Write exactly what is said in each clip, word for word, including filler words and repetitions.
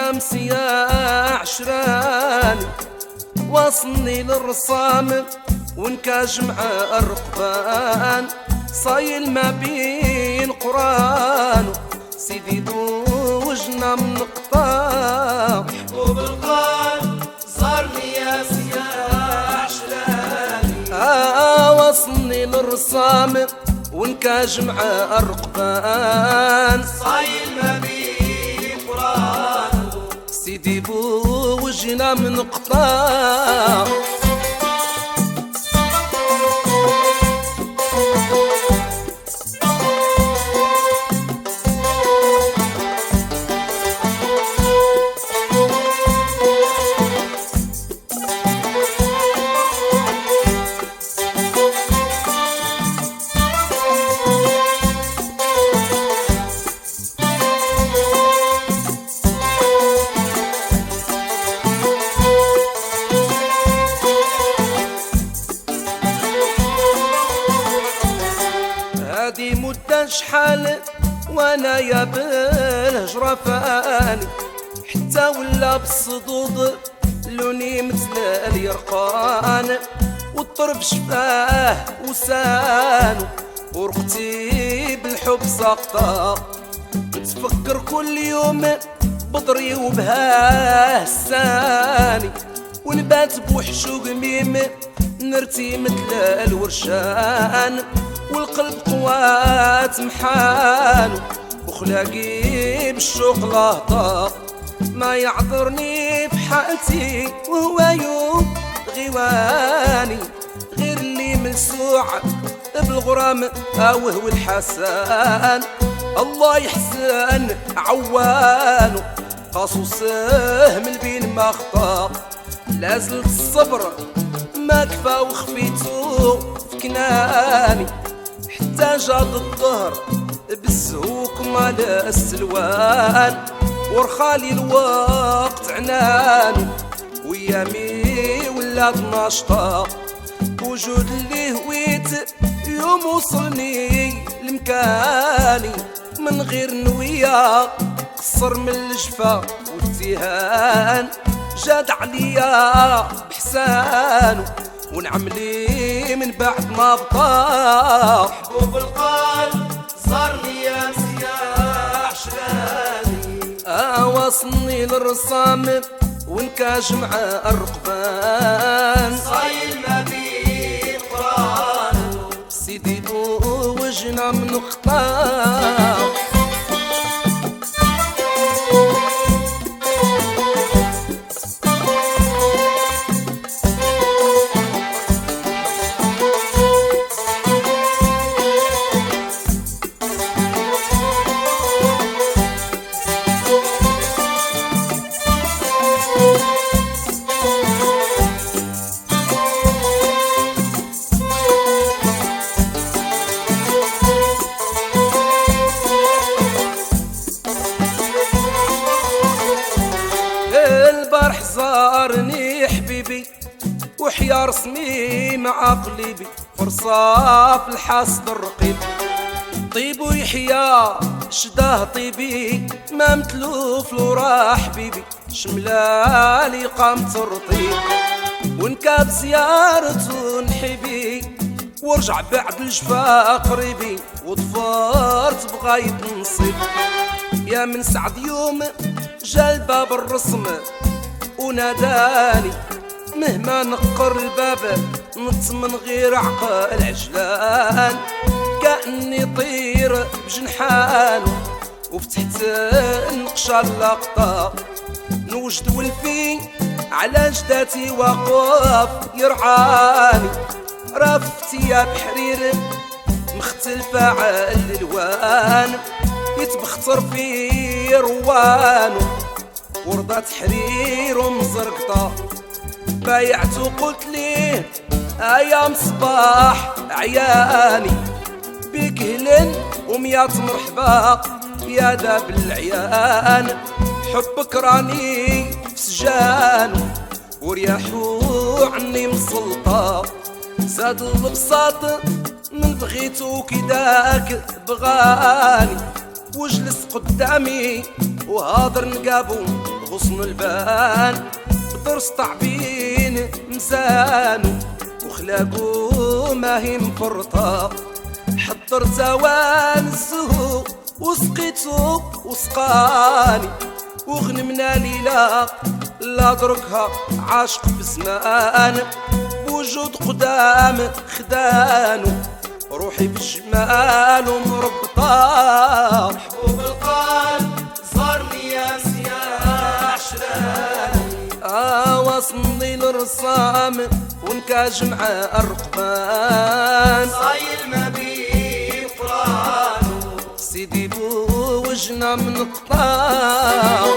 امس يا عشراني واصلني للرصام ونكاج مع الرقبان صايل ما بين قران سيدي دوجنا من قطاع محبوب القلب صارني يا سيا عشراني آه واصلني للرصام ونكاج مع الرقبان صايل ما بين قران سيدي بوجنا من قطاع هادي مدة شحال وانا يا بالهجرة فاني حتى ولا بالصدود لوني مثل اليرقان والطرف شفاه وسانو ورقتي بالحب ساقطة نتفكر كل يوم بضري وبهاه الساني ونبات بوحشو قميم نرتي مثل الورشان والقلب قوات محانو وخلاقي بالشوق لهطا ما يعذرني في حالتي وهو يوم غيواني غير اللي ملسوع بالغرام اوه والحسان الله يحسن عوانو قاسو سهم البين ما خطا لازلت الصبر ما كفى وخفيتو في كناني حتى جاد الظهر بالزهوك مال السلوان ورخالي الوقت عنانو ويامي ولات ناشطة وجود اللي هويت يوم وصلني لمكاني من غير نوية قصر من الجفا والتيهان جاد عليا بحسانو ونعملي من بعد ما بطاح محبوب القلب صارني يا سيا عشراني آه واصلني للرصام ونكاج مع الرقبان صايل ما بين قران سيدي بوجنا من قطاع البارح زارني حبيبي وحيا رسمي مع قلبي فرصة في الحاسد الرقيب طيب ويحيا شداه طيبي ما مثلو فلورا حبيبي شملالي قامت الرطيب ونكاب زيارته نحبي ورجع بعد الجفا قريبي وضفرت بغاية نصيب يا من سعد يوم جا الباب الرسم وناداني مهما نقر الباب نط من غير عقل عجلان كأني طير بجنحانو وفتحت النقشة اللقطة نوجد ولفي على جداتي واقف يرعاني رفتي يا بحرير مختلفة على الالوان يتبختر في روانو ورضات حرير ومزرقطة بايعت وقلت ليه ايام صباح عياني بيك هلن وميات مرحبا يا داب العيان حبك راني في سجانو ورياحو عني مسلطة زاد البساط من بغيتو كداك بغاني وجلس قدامي وهاضر نقابو غصن البان بدرس طعبين مسانو وخلاقو ما هي مفرطة حضر توان الزهو وسقيتو وسقاني وغنمنا ليلة لا دركها عاشق بزمان بوجود قدام خدانو روحي بالجمال ومربطة محبوب القلب صارني يا سياح عشراني آه وصلني للرسام ونكاج مع الرقبان صايل ما بيه قرانو سيدي بوجنا من قطاع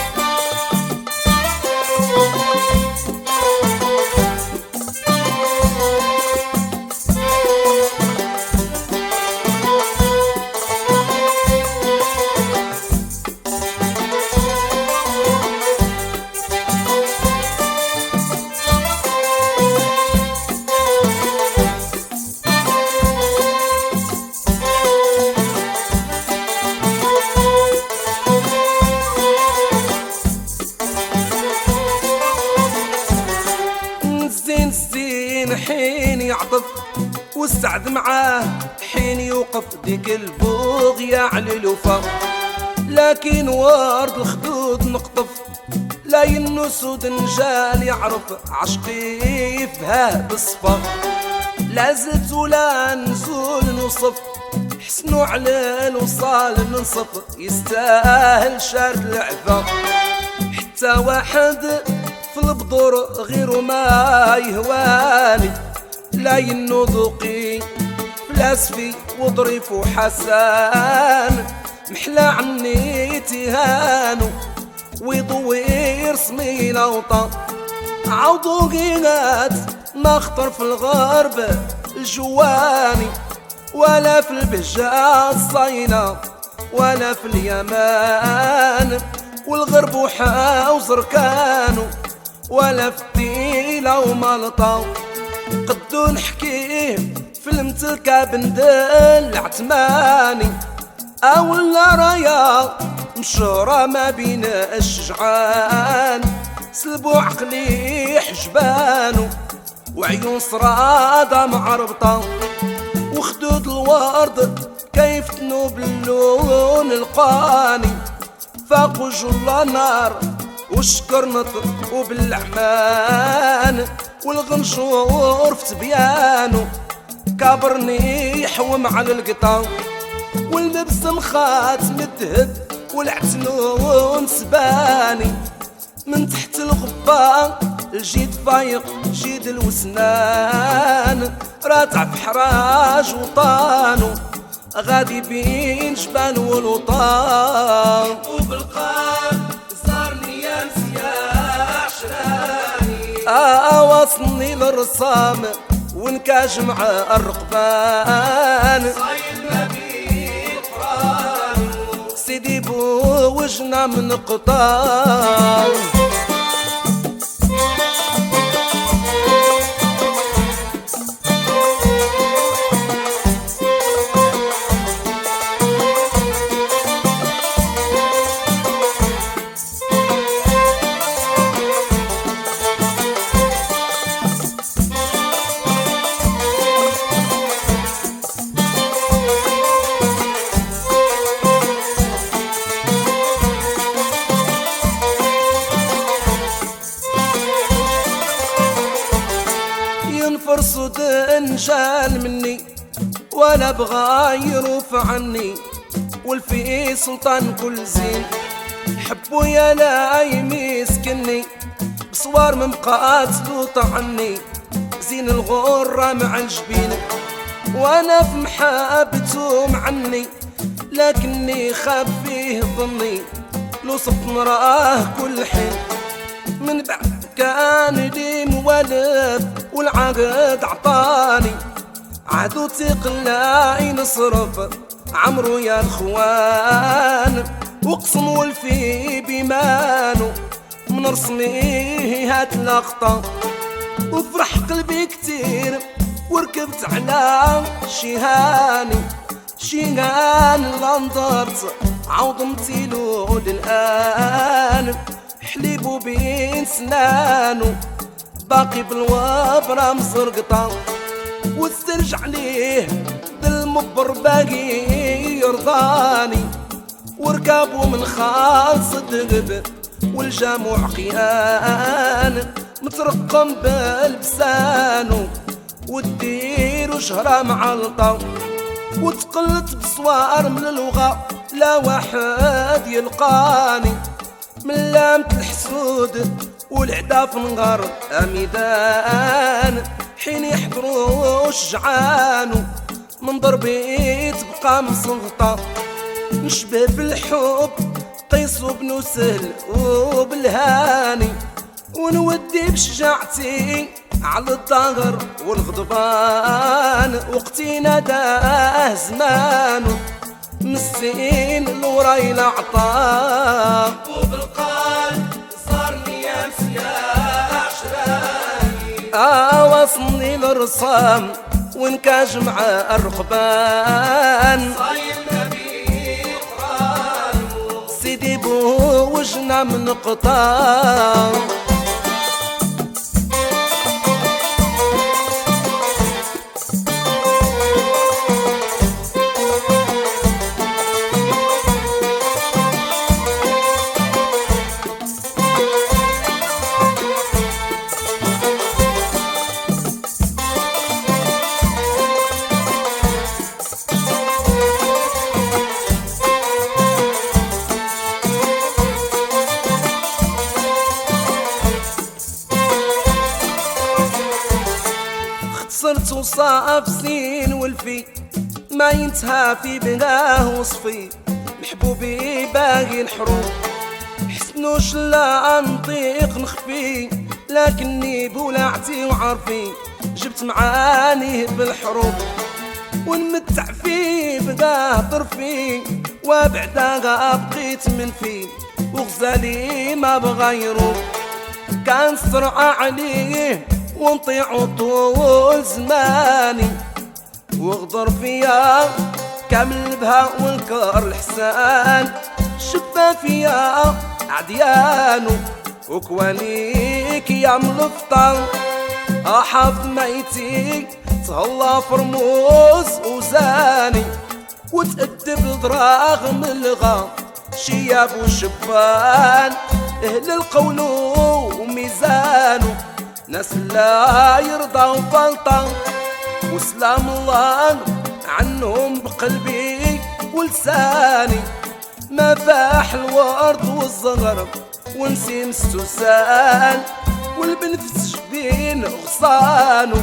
حين يعطف والسعد معاه حين يوقف ديك البوغية على الوفا لكن ورد الخدود نقطف لا ينسود نجال يعرف عشقي فيها بالصفا لا زلت ولا نزول نوصف حسنو على الوصال ننصف يستاهل شارد العفا حتى واحد في البدور غير ما يهواني لا ينو ذوقي فلاسفي وظريف وحسان محلى عني تهانو ويضوي رسمي لوطا عوضو قينات ما خطر في الغرب الجواني ولا في البهجة الصينة ولا في اليمان والغرب وحا وزركانو ولا في الديلة ومالطا قدو نحكيه في المتلكة بندل عتماني أولا رايا مشهورة ما بين الشجعان سلبو عقلي حجبانو وعيون صرادة معربطة وخدود الورد كيف تنوب اللون القاني فاقو جل نار والشكر نطر وبالعمان والغنشور في تبيانو كابرني يحوم على القطا واللبس مخات مدهب والعتنون سباني من تحت الغبان الجيد فايق جيد الوسنان راتع في حراج وطانو غادي بين جبال والوطان وبالقلب صارني يا سياح عشراني آه وصلني للرسام ونكاج مع الرقبان صايل ما بيه قرانو سيدي بوجنا من قطان فرصد انجال مني ولا بغى يروف عني والفي سلطان كل زين حبو يا لا يمسكني بصوار من قاتلو طعني زين الغرة مع الجبين وانا في محابته معني لكني خاب فيه ظني لو صفت نراه كل حين من بعد كان لي موالف والعقد عطاني عادو تقلا ينصرف عمرو يا الخوان وقسم والفي بيمانو من رسمي هات لقطة وفرح قلبي كتير وركبت على شيهاني شيهان لندرت عوض متيلو للآن حليبو بين سنانو باقي بالوابرة مزرقطة والسرج عليه بالمبر باقي يرضاني وركابو من خالص دغب والجامع قيان مترقم بلبسانو والدير شهرة معلطة وتقلت بصوار من اللغة لا واحد يلقاني من لامة الحسود والعدا في نغار اميدان حين يحضروا الشجعان من ضربي تبقى مسلطة نشبه بالحب قيس بن سهل وبالهاني ونودي بشجاعتي على الظهر والغضبان وقتي ناداه زمان مسين الوراي العطاء وبالقلب صارني امس يا عشراني اه وصلني للرسام ونكاج مع الرقبان صايلنا بيه قرانو سيدي بو وجنا من قطار صرت وصاف زين والفي ما ينتهى في بناه وصفي محبوبي باقي الحروب حسنوش لا نطيق نخفي لكني بولعتي وعرفي جبت معانيه بالحروب ونمتع فيه بقاه طرفي وبعدها بقيت من فيه وغزالي ما بغى يروب كان سرعة عليه ونطيع طول زماني وغدر فيا كامل بها والكار الحسان شفا فيا عديانو وكوانيك يا ملفطة أحف ميتي تهلا فرموز وزاني وتأدب دراغ من الغا شياب وشبان أهل القول وميزانو ناس لا يرضى وفلطة وسلام الله عنهم بقلبي ولساني ما فاح الورد والزغر ونسيم السوسان والبنفس جبين غصانو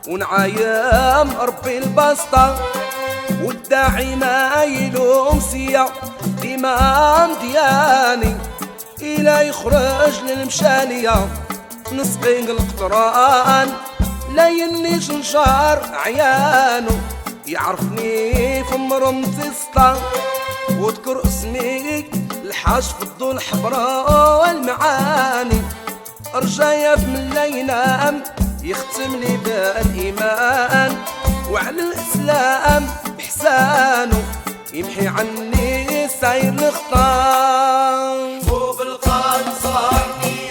ونعايم ربي البسطة والداعي ما يلوم سيا إمام دياني إلا يخرج للمشانية نسقي القطران لا ينيش نشار عيانو يعرفني في مرمتي سطا واذكر اسمي الحاج فضو الحبراء والمعاني رجايا من اللينام يختم لي بالإيمان وعلى الإسلام بحسانو يمحي عني ساير الخطان وبالقلب صارني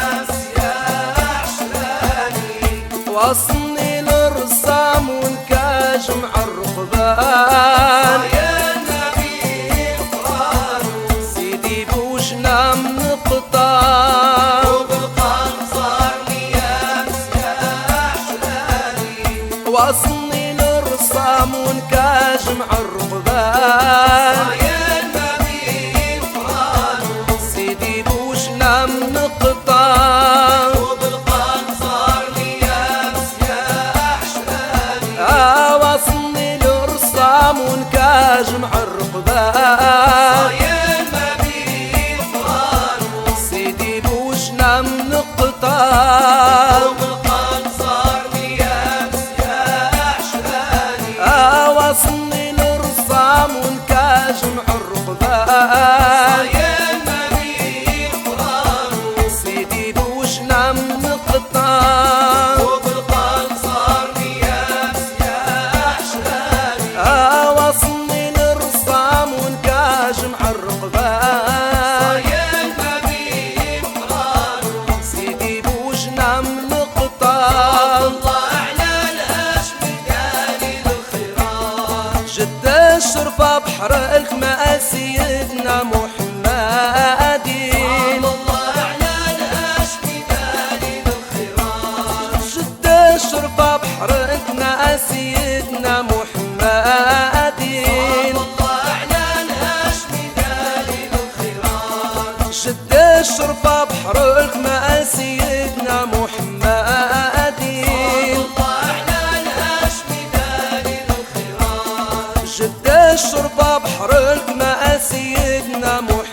وصلني للرسام ونكاج مع الرقبان يا نبي القران سيدي بوجنا من قطار وبالقلب صارني امس يا عشراني وصلني للرسام ونكاج مع الرقبان يا نبي القران سيدي بوجنا من قطار وصلني للرسام ونكاج مع الرقبان يا نبي القران سيدي بوجنا من قطار وبالقلب صارني امس يا عشراني وصلني للرسام ونكاج مع الرقبان يا نبي القران سيدي بوجنا من قطار وبالقلب صارني امس يا عشراني وصلني للرسام ونكاج شرفة بحر الكمال سيدنا محمد الله أعلان هاشمي دليل الخيرات جد الشرفة بحر الكمال سيدنا محمد الله أعلان هاشمي دليل الخيرات جد الشرفة بحر الكمال سيدنا محمد الله أعلان هاشمي دليل الخيرات جد الشرفة بحر الكمال سيدنا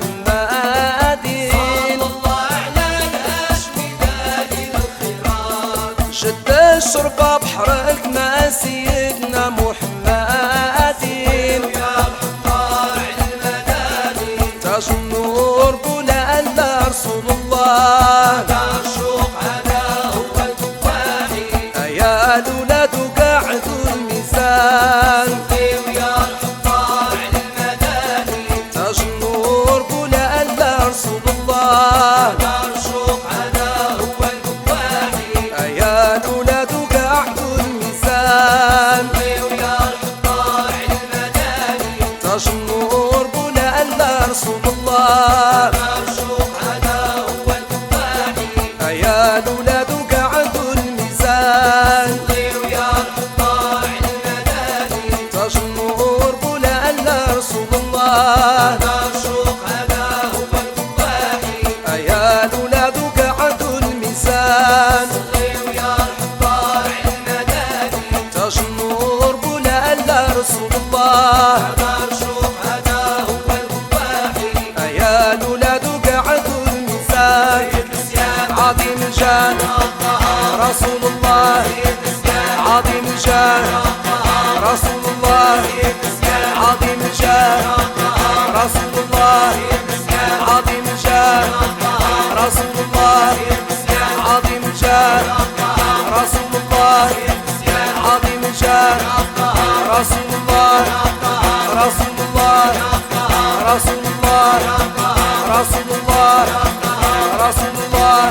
محمد الله أعلان هاشمي دليل الخيرات جد الشرفة بحر الكمال سيدنا محمد يا الحطار المداني تاج النور بولا ألا رسول الله الشوق هذا هو الكفاحي يا الولاد قاعدوا الميزان ويا الحطار المداني تاج النور بولا ألا رسول الله الشوق هذا هو الكفاحي يا الولاد قاعدوا الميزان ويا الحطار المداني تاج النور بولا ألا رسول الله الشوق هذا هو الكفاحي يا الولاد قاعدوا الميزان ويا الحطار المداني تاج النور بولا ألا رسول الله الشوق هذا هو الكفاحي يا الولاد قاعدوا الميزان ويا الحطار المداني تاج النور بولا ألا رسول الله الشوق هذا هو الكفاحي يا الولاد قاعدوا الميزان عظيم الجان رسول الله عظيم الجان رسول الله عظيم الجان رسول الله عظيم الجان رسول الله عظيم الجان رسول الله عظيم الجان رسول الله رسول الله رسول الله رسول الله رسول الله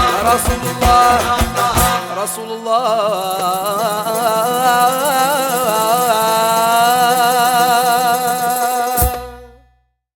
رسول الله رسول الله